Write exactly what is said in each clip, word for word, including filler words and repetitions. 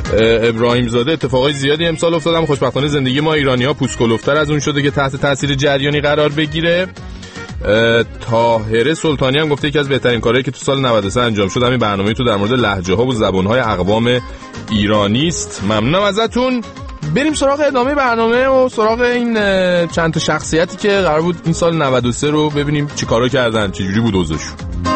ابراهیم زاده اتفاقای زیادی امسال افتادم. خوشبختانه زندگی ما ایرانی‌ها پوست کلفتر از اون شده که تحت تاثیر جریانی قرار بگیره. طاهره سلطانی هم گفته یکی از بهترین کارهایی که تو سال نود و سه انجام شد همین برنامه‌ای تو در مورد لهجه‌ها و زبان‌های اقوام ایرانی است. ممنونم ازتون. بریم سراغ ادامه برنامه و سراغ این چند تا شخصیتی که قرار بود این سال نود و سه رو ببینیم چی کارا کردن، چه جوری بود اوضاعشون.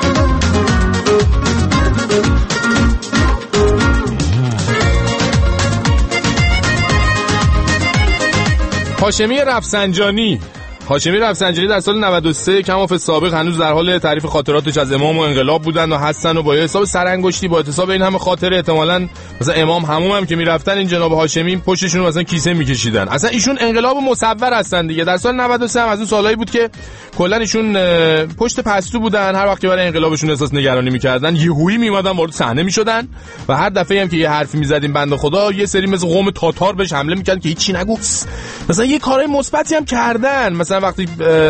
هاشمی رفسنجانی هاشمی رفسنجانی در سال نود و سه کماف سابق هنوز در حال تعریف خاطراتش از امام و انقلاب بودن و هستن و با حساب سرانگشتی با حساب این همه خاطره احتمالاً مثلا امام هموم هم که میرفتن این جناب هاشمی پشتشون مثلا کیسه میکشیدن. اصلا ایشون انقلاب مصور هستن دیگه. در سال نود و سه هم از اون سالایی بود که کلا ایشون پشت پستو بودن. هر وقت که برای انقلابشون احساس نگرانی میکردن یهویی میومدن وارد صحنه میشدن و هر دفعه هم که یه حرفی میزدیم بنده خدا یه سری مثل قوم تاتار بهش حمله میکردن که هیچی نگو. مثلا یه کارهای مثبتی هم کردن. مثلا وقتی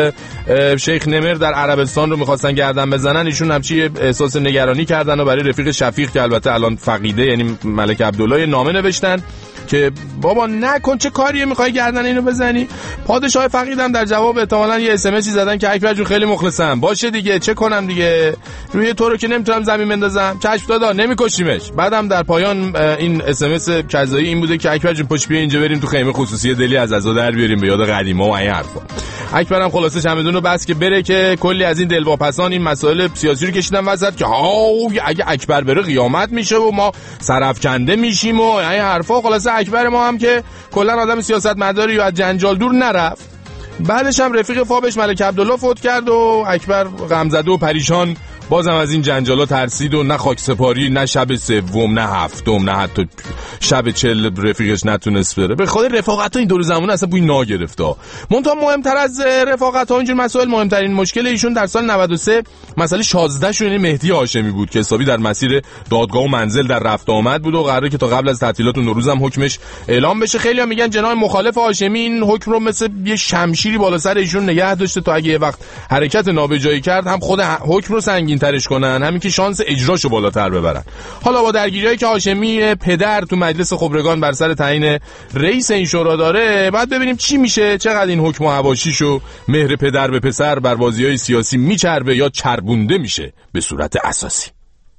شیخ نمر در عربستان رو میخواستن گردن بزنن ایشون همچی احساس نگرانی کردن و برای رفیق شفیق که البته الان فقیده یعنی ملک عبدالله نامه نوشتن که بابا نکن چه کاریه میخوای گردن اینو بزنی. پادشاه فقیدم در جواب احتمالاً یه اس ام اسی زدن که اکبر جون خیلی مخلصم باشه دیگه چه کنم دیگه روی تو رو که نمیتونم زمین بندازم چشم دادا نمیکشیمش. بعدم در پایان این اس ام اس کذایی این بوده که اکبر جون پشت بیا اینجا بریم تو خیمه خصوصی دلی از عزا در بیاریم به یاد قدیما و این حرفا. اکبرم خلاصه چمدون رو بس که بره که کلی از این دلواپسان این مسائل سیاسی رو کشیدن وسط که ها اگه اکبر بره قیامت میشه و ما سرافکنده میشیم و این حرفا. خلاصه اکبر ما هم که کلا آدم سیاستمداری و از جنجال دور نرفت. بعدش هم رفیق فابش ملک عبدالله فوت کرد و اکبر غمزده و پریشان بازم از این جنجالا ترسید و نه خاک سپاری نه شب سوم نه هفتم نه حتی شب چل رفیقش نتونست بره. به خاطر رفاقت ها این دور زمانه اصلا بوی ناگرفته. منتها مهمتر از رفاقت ها اینجور مسائل مهمترین مشکل ایشون در سال نود و سه مسئله شازده شون یعنی مهدی هاشمی بود که حسابی در مسیر دادگاه و منزل در رفت آمد بود و قراره که تا قبل از تعطیلات نوروز هم حکمش اعلام بشه. خیلی هم میگن جناح مخالف هاشمی این حکم رو مثل یه شمشیری بالا سر ایشون نگه داشته تا اگه یه وقت حرکت نابجایی کرد هم خود حکم رو سنگین ترش کنن همین که شانس اجراشو بالاتر ببرن. حالا با درگیریایی که هاشمی پدر تو مجلس خبرگان بر سر تعیین رئیس این شورا داره بعد ببینیم چی میشه. چقدر این حکم و حواشیشو مهر پدر به پسر بر بازی‌های سیاسی میچربه یا چربونده میشه به صورت اساسی.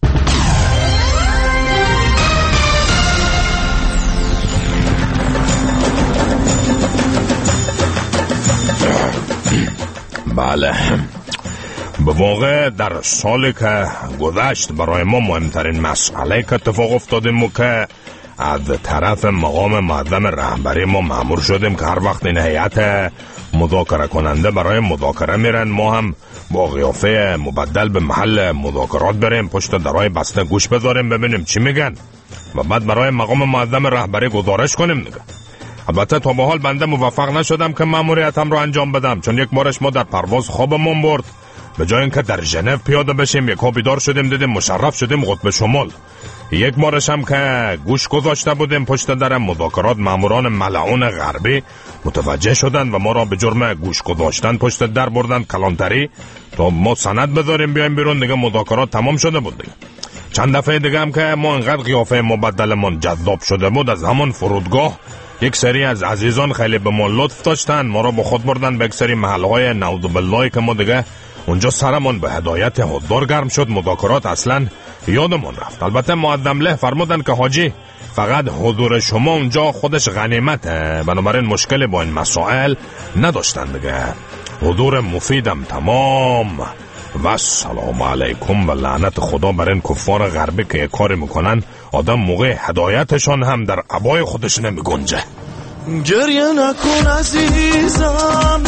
بله به واقع در سالی که گذشت برای ما مهمترین مسئله که اتفاق افتادیم که از طرف مقام معظم رهبری ما مأمور شدیم که هر وقت این هیئت مذاکره کننده برای مذاکره میرن ما هم با قیافه مبدل به محل مذاکرات بریم پشت درهای بسته گوش بذاریم ببینیم چی میگن و بعد برای مقام معظم رهبری گزارش کنیم دیگه. البته تا به حال بنده موفق نشدم که مأموریتم رو انجام بدم چون یک بارش ما در پرواز خوابمون برد. به جای اینکه در ژنو پیاده بشیم یک ها بیدار شدیم دیدیم مشرف شدیم قطب شمال. یک بارش هم که گوش گذاشته بودیم پشت در مذاکرات ماموران ملعون غربی متوجه شدن و ما را به جرم گوش گذاشتن پشت در بردن کلانتری تا ما سند بذاریم بیایم بیرون دیگه مذاکرات تمام شده بود دیگه. چند دفعه دیگه هم که ما انقدر قیافه مبدلمون جذاب شده بود از همون فرودگاه یک سری از عزیزان خیلی به ما لطف داشتن ما را با خود بردن به یک سری محلهای نعوذ بالله که ما دیگه اونجا سرمون به هدایت حضار گرم شد مذاکرات اصلا یادمون رفت. البته معظم له فرمودن که حاجی فقط حضور شما اونجا خودش غنیمته بنابراین مشکلی با این مسائل نداشتن دیگه. حضور مفیدم تمام و سلام علیکم و لعنت خدا بر این کفار غربی که یک کاری میکنن آدم موقع هدایتشان هم در عبای خودش نمیگنجه. گریه نکن عزیزم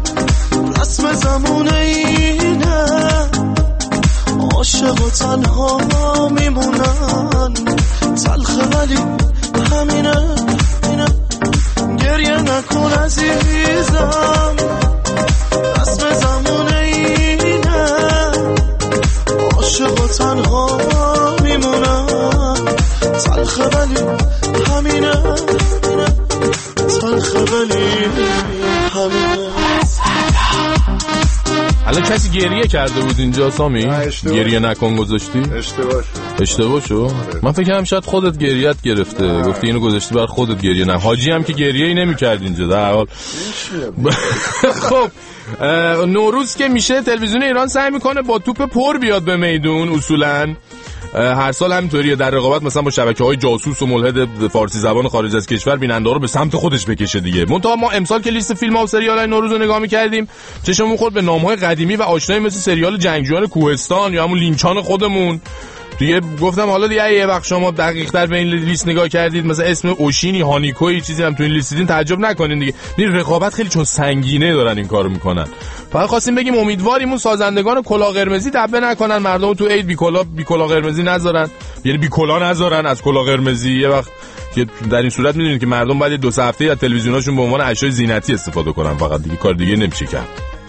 رسم زمونه اینه عاشق و تنها میمونن تلخه ولی همینه اینه. گریه نکن عزیزم رسم زمونه اینه عاشق و تنها میمونن تلخه ولی همینه تلخه ولی همینه. الان کسی گریه کرده بود اینجا سامی؟ گریه نکن گذاشتی؟ اشتباه اشتباه شو؟ من فکر کنم شاید خودت گریت گرفته. آه. گفتی اینو گذاشتی بر خودت گریه نه. حاجی هم که گریه‌ای نمی‌کرد اینجا در حال. خب نوروز که میشه تلویزیون ایران سعی میکنه با توپ پر بیاد به میدون. اصولاً هر سال همینطوریه، در رقابت مثلا با شبکه‌های جاسوس و ملحد فارسی زبان خارج از کشور بیننده رو به سمت خودش بکشه دیگه. منتها ما امسال که لیست فیلم‌ها و سریال‌های نوروز رو نگاه می‌کردیم چشمون خورد به نام‌های قدیمی و آشنایی مثل سریال جنگجویان کوهستان یا همون لینچان خودمون. دیگه گفتم حالا دیگه یه وقت شما دقیق‌تر به این لیست نگاه کردید مثلا اسم اوشینی هانیکوی چیزی هم تو این لیست دیدین تعجب نکنین دیگه. این رقابت خیلی چون سنگینه دارن این کارو میکنن. فقط خواستیم بگیم امیدواریم اون سازندگان کلاه قرمزی دبه نکنن، مردم تو عید بی کلاه بی کلاه قرمزی نذارن، یعنی بی کلاه نذارن از کلاه قرمزی. یه وقت که در این صورت میدونید که مردم بعد دو سه هفته از تلویزیوناشون به عنوان اشیاء زینتی استفاده کنن، فقط دیگه کار دیگه نمیشه کرد.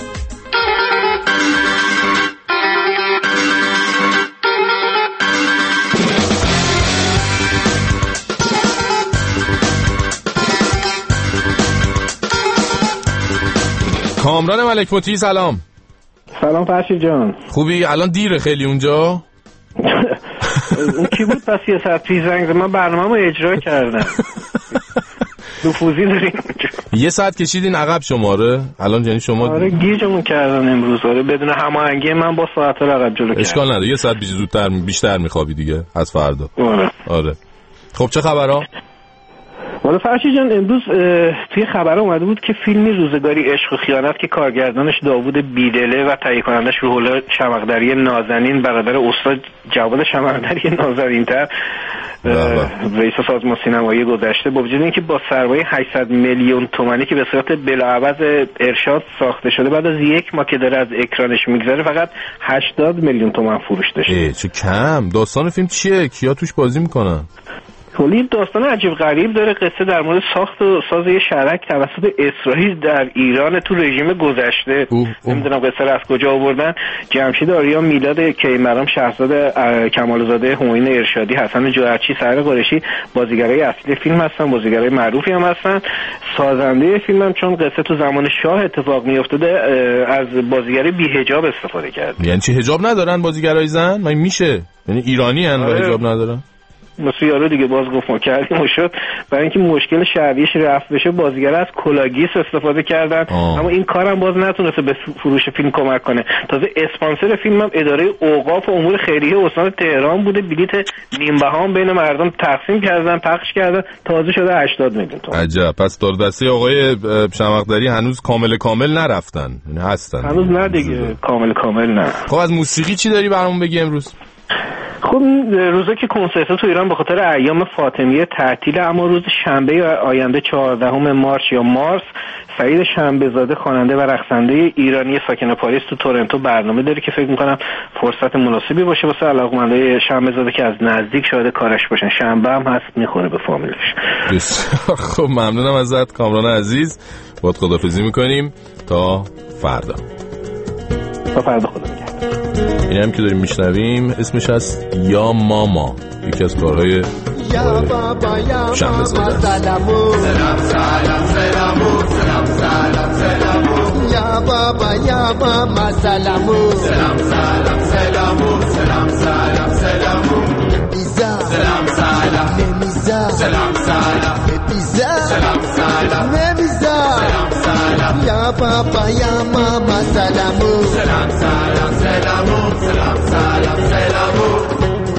کامران ملک مطیعی سلام. سلام فرشید جان. خوبی؟ الان دیره خیلی اونجا. اون کی بود پس یه ساعت پیش زنگ زد؟ من برنامه‌مو اجرا کردم. نفوذی داریم. یه ساعت کشیدین عقب شماره. الان یعنی شما آره گیجمون کردن امروز. آره بدون هماهنگی من با ساعت عقب جلو کردم. اشکال نداره، یه ساعت بیشتر زودتر بیشتر میخوابی دیگه از فردا. آره. آره. خب چه خبرها؟ والا فرشید جان امروز توی خبر اومده بود که فیلمی روزگاری عشق و خیانت که کارگردانش داوود بیدله و تهیه کنندش روح الله شمقدری نازنین برادر استاد جواد شمقدری نازنین‌تر رئیس سازمان سینمایی گذشته با وجود اینکه با سرمایه هشتصد میلیون تومانی که به صورت بلاعوض ارشاد ساخته شده بعد از یک ماه که داره از اکرانش میگذره فقط هشتاد میلیون تومان فروش داشته. چه کم. داستان فیلم چیه؟ کیا توش بازی میکنن؟ کلی داستان عجیب غریب داره. قصه در مورد ساخت و ساز یه شرک توسط اسرائیل در ایران تو رژیم گذشته. نمیدونم قصه رو از کجا آوردن. جمشید آریا، میلاد کیمران، شهرزاد کمالزاده، همایون ارشادی، حسن جوهرچی، سحر قریشی بازیگرای اصلی فیلم هستن، بازیگرای معروفی هم هستن. سازنده فیلم هم چون قصه تو زمان شاه اتفاق میافتاده از بازیگرای بی‌حجاب استفاده کرد. یعنی چی حجاب ندارن بازیگرای زن؟ من میشه یعنی ایرانی ان و حجاب ندارن؟ مثل یارو دیگه باز گفت ما کردیم و شد. برای اینکه مشکل شهریش رفت بشه بازیگر از کلاگیس استفاده کردن. آه. اما این کارم باز نتونسته به فروش فیلم کمک کنه. تازه اسپانسر فیلم هم اداره اوقاف و امور خیریه استان تهران بوده. بلیت نیم بهام بین مردم تقسیم کردن پخش کردن تازه شده هشتاد میلیون تومان. عجب. پس دار دسته آقای شمقدری هنوز کامل کامل نرفتن. یعنی هستن هنوز نه دیگه کامل کامل نه. خب از موسیقی چی داری برامون بگی امروز؟ خب روزا که کنسرت تو ایران به خاطر ایام فاطمیه تعطیل، اما روز شنبه آینده چهاردهم مارس یا مارس سعید شنبه‌زاده خواننده و رقصنده ایرانی ساکن پاریس تو تورنتو برنامه داره که فکر می‌کنم فرصت مناسبی باشه واسه علاقه‌مندای شنبه‌زاده که از نزدیک شاهد کارش باشن. شنبه هم هست میخوره به فامیلش. بسیار خب ممنونم ازت کامران عزیز. باهات خداحافظی می‌کنیم تا فردا. تا فردا خدا نگهدار. این هم که داریم میشنویم اسمش هست یا ماما، یکی از کارهای شنبه‌زاده. سلام سلام سلامو سلام سلام سلامو یا بابا یا ماما سلامو سلام سلام سلامو سلام سلام سلامو پیزا سلام سلام نمیزا سلام سلام پیزا سلام سلام نمیزا سلام سلام یا بابا یا ماما سلامو سلام سلام سلامو سلام سلام سلامو.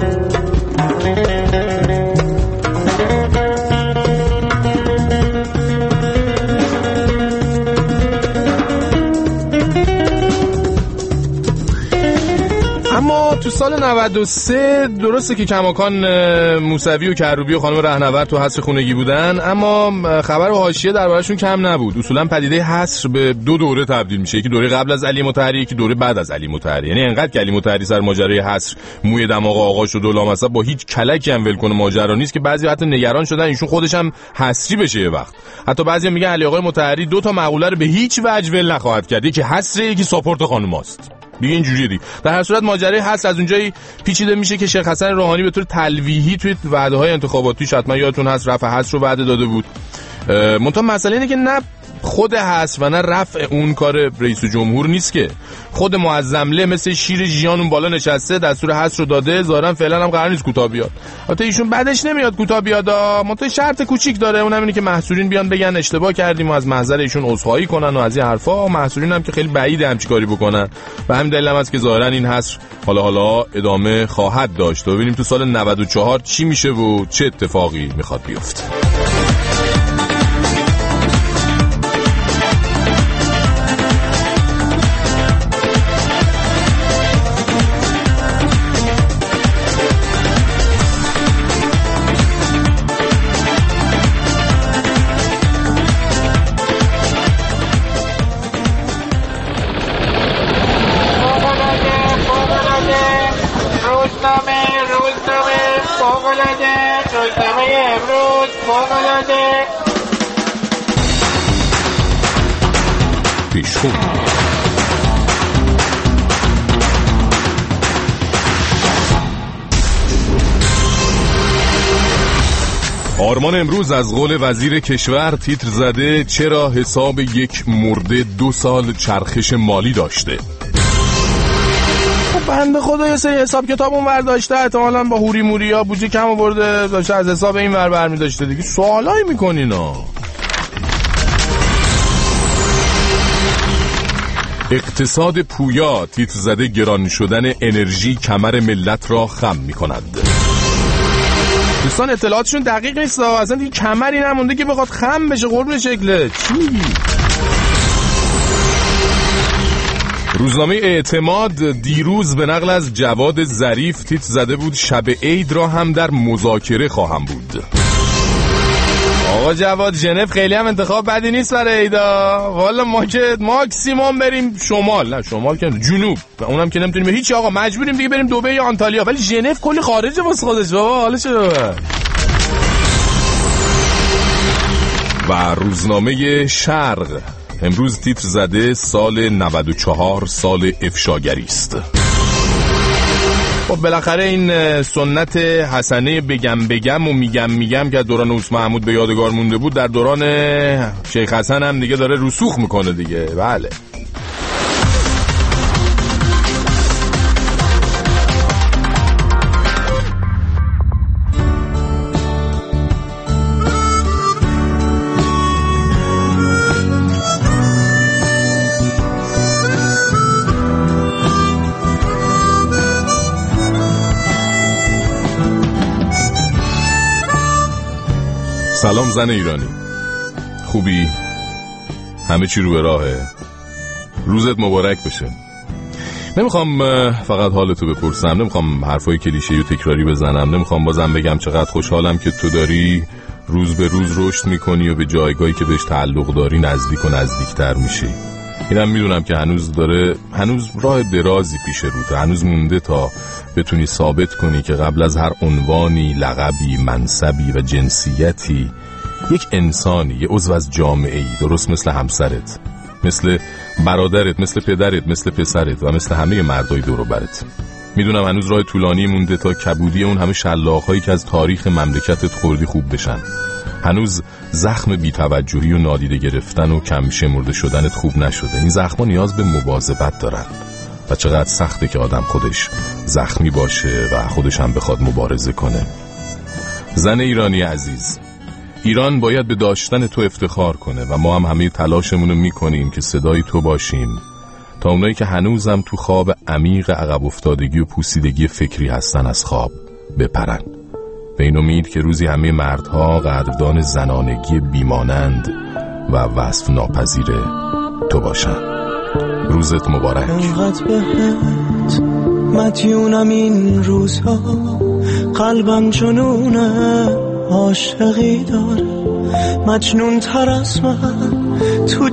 اما تو سال نود و سه درسته که کماکان موسوی و کروبی و خانم رهنورد تو حصر خونگی بودن، اما خبر و حاشیه دربارشون کم نبود. اصولا پدیده حصر به دو دوره تبدیل میشه، یکی دوره قبل از علی مطهری، یکی دوره بعد از علی مطهری. یعنی انقدر که علی مطهری سر ماجرای حصر موی دماغ آقا شد و لامصب با هیچ کلکی هم ول کنه ماجرا نیست که بعضی حتی نگران شدن ایشون خودش هم حصری بشه یه وقت. حتی بعضیا میگن علی آقای مطهری دو تا مقوله رو به هیچ وجه ول نخواهد کرد، یکی حصر یکی ساپورت خانماست. دیگه اینجوریه دیگه. در هر صورت ماجرای حصر از اونجایی پیچیده میشه که شیخ حسن روحانی به طور تلویحی توی وعده‌های انتخاباتیش حتما یادتون هست رفع حصر رو وعده داده بود. منتها مسئله اینه که نه خود هست و نه رفع اون کار رئیس جمهور نیست که. خود معظمله مثل شیر ژیان اون بالا نشسته، دستور حذف رو داده، ظاهرا فعلا هم قرار نیست کوتاه بیاد. البته ایشون بعدش نمیاد کوتاه بیاد، منتها شرط کوچیک داره، اونم اینه که محصورین بیان بگن اشتباه کردیم و از محضر ایشون عذرخواهی کنن و از این حرفا. محصورین هم که خیلی بعیده همچین کاری بکنن و همین دلیل هم است که ظاهرا این حصر حالا حالا ادامه خواهد داشت. و ببینیم تو سال نود و چهار چی میشه و چه اتفاقی میخواد بیفته. آرمان امروز از قول وزیر کشور تیتر زده چرا حساب یک مرده دو سال چرخش مالی داشته. خب بنده خدا یه سری حساب کتاب اون ور داشته، احتمالاً با هوری موریا بودجه کم آورده داشته از حساب این ور برمی داشته دیگه. سوالایی میکنین ها. اقتصاد پویا تیتر زده گران شدن انرژی کمر ملت را خم میکند. دوستان اطلاعاتشون دقیق نیست، اصلا دیگه کمری نمونده که بخواد خم بشه قربون شکله. چی میگی؟ روزنامه اعتماد دیروز به نقل از جواد ظریف تیتر زده بود شب عید را هم در مذاکره خواهم بود. آقا جواد ژنو خیلی هم انتخاب بدی نیست برای عیدا. والا ما که ماکسیموم بریم شمال، نه شمال که جنوب، اونم که نمیتونیم هیچ. آقا مجبوریم دیگه بریم دبی یا آنتالیا، ولی ژنو کلی خارجه واسه خودش. بابا حالا چه؟ و روزنامه شرق امروز تیتر زده سال نود و چهار سال افشاگری است. خب بالاخره این سنت حسنه بگم بگم و میگم میگم که دوران اوس محمود به یادگار مونده بود در دوران شیخ حسن هم دیگه داره رسوخ میکنه دیگه. بله سلام زن ایرانی، خوبی؟ همه چی رو به راهه؟ روزت مبارک بشه. نمیخوام فقط حالتو بپرسم، نمیخوام حرفای کلیشه‌ای و تکراری بزنم، نمیخوام بازم بگم چقدر خوشحالم که تو داری روز به روز رشد میکنی و به جایگاهی که بهش تعلق داری نزدیک و نزدیکتر میشی. اینم میدونم که هنوز داره هنوز راه درازی پیش روته، هنوز مونده تا بتونی ثابت کنی که قبل از هر عنوانی، لقبی، منصبی و جنسیتی یک انسانی، یه عضو از جامعه‌ای، درست مثل همسرت، مثل برادرت، مثل پدرت، مثل پسرت و مثل همه مردای دور و برت. میدونم هنوز راه طولانی مونده تا کبودی اون همه شلاق‌هایی که از تاریخ مملکتت خوردی خوب بشن. هنوز زخم بی‌توجهی و نادیده گرفتن و کم شمرده شدنت خوب نشده. این زخم‌ها نیاز به مواظبت دارن و چقدر سخته که آدم خودش زخمی باشه و خودش هم بخواد مبارزه کنه. زن ایرانی عزیز، ایران باید به داشتن تو افتخار کنه و ما هم همه تلاشمونو میکنیم که صدای تو باشیم تا اونایی که هنوزم تو خواب عمیق عقب افتادگی و پوسیدگی فکری هستن از خواب بپرن، به این امید که روزی همه مردها قدردان زنانگی بیمانند و وصف ناپذیر تو باشن. روزت مبارک. انقدر بهت مدیونم این روزها، قلبم جنونه عاشقی داره، مجنون تر از من تو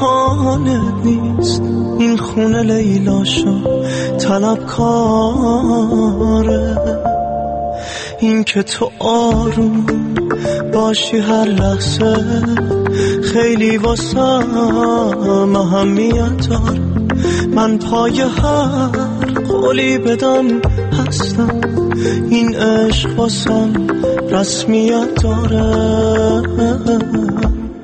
جهانت نیست. این خونه لیلاشو طلبکاره، این که تو آروم باشی هر لحظه خیلی واسم اهمیت داره. من پای هر قولی بدم هستم، این عشق واسم رسمیت داره.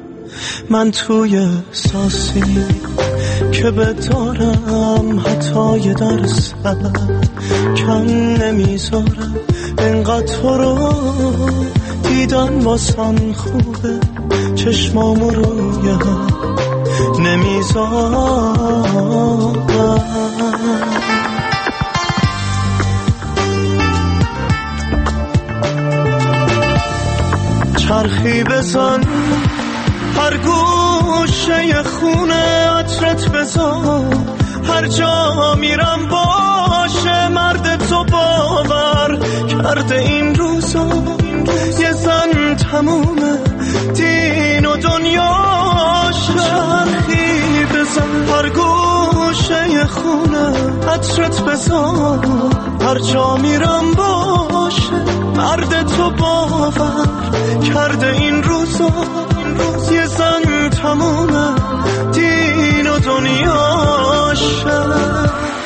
من توی ساسی که بدارم حتی یه درس کم نمیذارم انقدر تو رو دیدن واسم خوبه چشمامو روی هم نمیذارم چرخی بزن هر گوشه خونه عطرت بزن هر جا میرم باشه مرد تو باور کرده این روزا یه زن تمومه دین و دنیاش چرخی بزن هر گوشه خونه عطرت بزن هر جا میرم باشه مرد تو باور کرده این روزا یه زن تمومه دین و دنیاشه